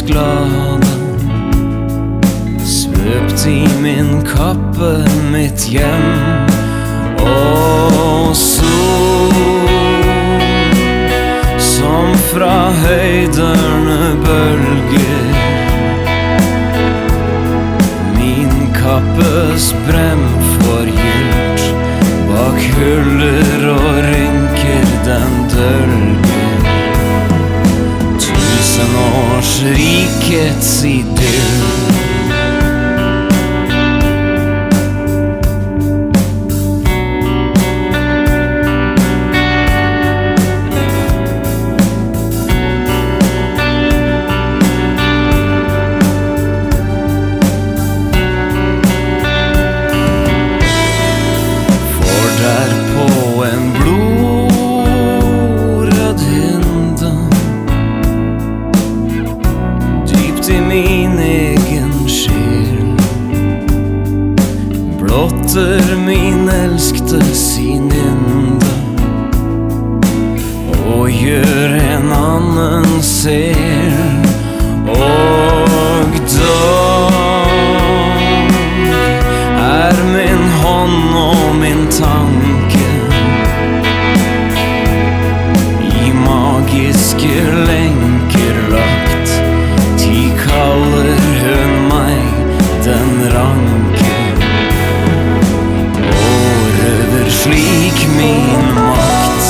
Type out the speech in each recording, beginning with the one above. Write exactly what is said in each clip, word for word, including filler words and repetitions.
glade, svøpt i min kappe mitt hjem. Og sol som fra høyderne bølger, min kappes brem forgylt, bak huller og rynker den dølger. Tusen års rikets idyll. I min egen sjel blotter min elskte sin ynde, og gjør en annen ser. Og dag er min hånd og min tanke i magiske lenker lagt. Kaller hun meg den ranke, og røver slik min makt.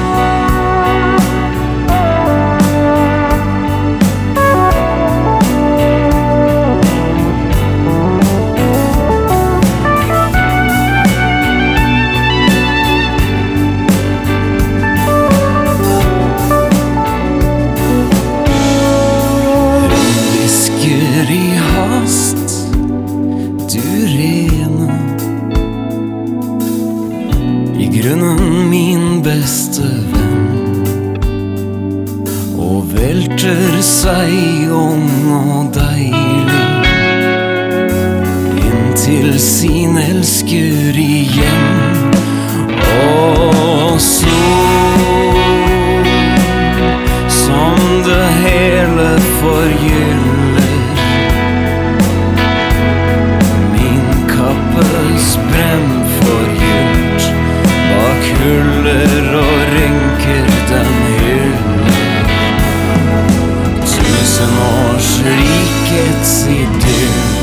I hast, du rene, i grunnen min beste venn, og velter seg ung og deilig inn til sin elsker igjen. Og sol som det hele forgyller, brem forgylt, bak huller og rynker den hyller. Tusen års rikets idyll.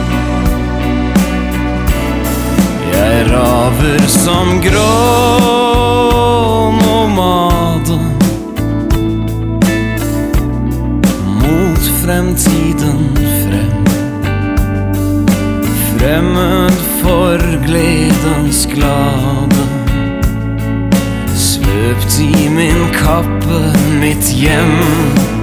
Jeg raver som grå nomade mot fremtiden frem, fremmed for gledens glade, svøpt i min kappe mitt hjem.